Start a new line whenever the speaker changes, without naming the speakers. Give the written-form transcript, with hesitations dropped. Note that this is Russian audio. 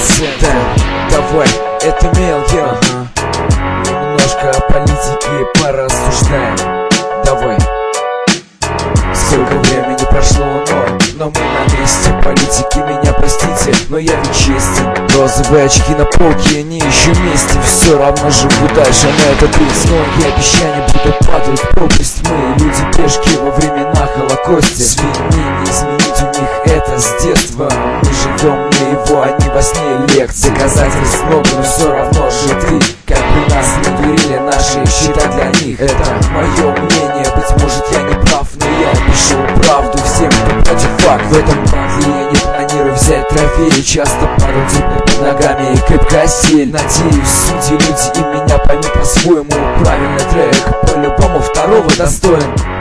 Да, давай, это мелкий. Немножко о политике порассуждаем. Давай. Сколько времени прошло, но мы на месте. Политики, меня простите, но я ведь честен. Розовые очки на полке, они еще вместе. Все равно живу дальше на этот рейс. Многие обещания будут падать в пропасть. Мы люди пешки во времена Холокосте. Свиньи, не изменить у них это с детства. Мы живем на его, а не во сне лекции. Доказательств много, но все равно же ты. Как бы нас не дурили наши счета для них. Это мое мнение, быть может я не прав, но я пишу правду всем, кто против факт. В этом батле я не планирую взять трофеи. Часто падаю теперь под ногами и крепкая сель. Надеюсь, судьи люди и меня поймут по-своему. Правильный трек, по-любому второго достоин.